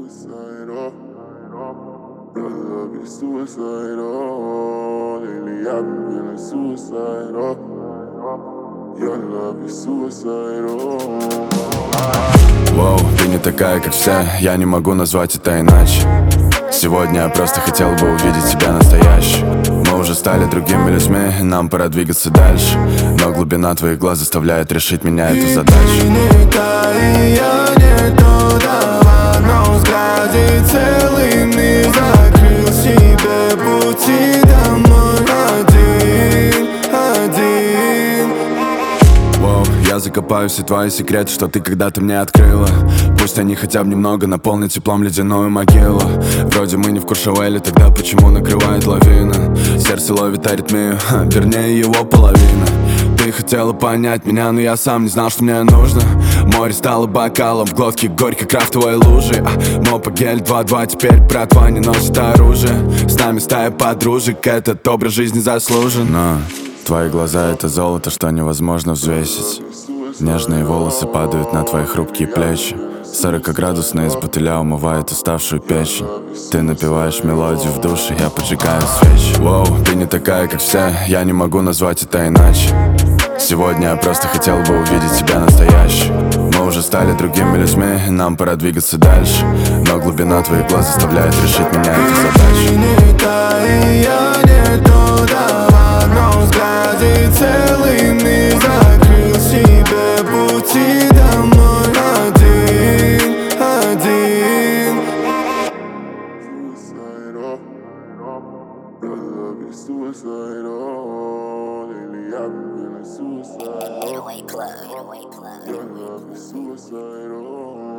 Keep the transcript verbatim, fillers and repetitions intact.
suicidal. Your love is suicidal. Lately I've been feeling suicidal. Your love is suicidal. Воу, ты не такая, как все, я не могу назвать это иначе. Сегодня я просто хотел бы увидеть тебя настоящей. Мы уже стали другими людьми, нам пора двигаться дальше. Но глубина твоих глаз заставляет решить меня эту задачу. И ты не та, и я не то, да, в одном взгляде целый мир закрыл себе пути домой. Один, один. Воу, я закопаю все твои секреты, что ты когда-то мне открыла. Пусть они хотя бы немного наполнят теплом ледяную могилу. Вроде мы не в Куршавеле, тогда почему накрывает лавина? Сердце ловит аритмию, ха, вернее его половина. Ты хотела понять меня, но я сам не знал, что мне нужно. Море стало бокалом, в глотке горькой крафтовой лужи. а, Мопа гель два-два, теперь братва не носит оружие. С нами стая подружек, этот образ жизни заслужен. Но твои глаза — это золото, что невозможно взвесить. Нежные волосы падают на твои хрупкие плечи. Сорокаградусная из бутыля умывает уставшую печень. Ты напеваешь мелодию в душе, я поджигаю свечи. Воу, ты не такая, как все, я не могу назвать это иначе. Сегодня я просто хотел бы увидеть тебя настоящей. Мы уже стали другими людьми, нам пора двигаться дальше. Но глубина твоих глаз заставляет решить меня эту задачу. Ты не та, и я не то, да, в одном взгляде целый мир закрыл себе пути домой. Один, один. Suicidal. Your love is suicidal. Lately I've been feeling suicidal. eight oh eight plug, eight oh eight plug. Your love is suicidal.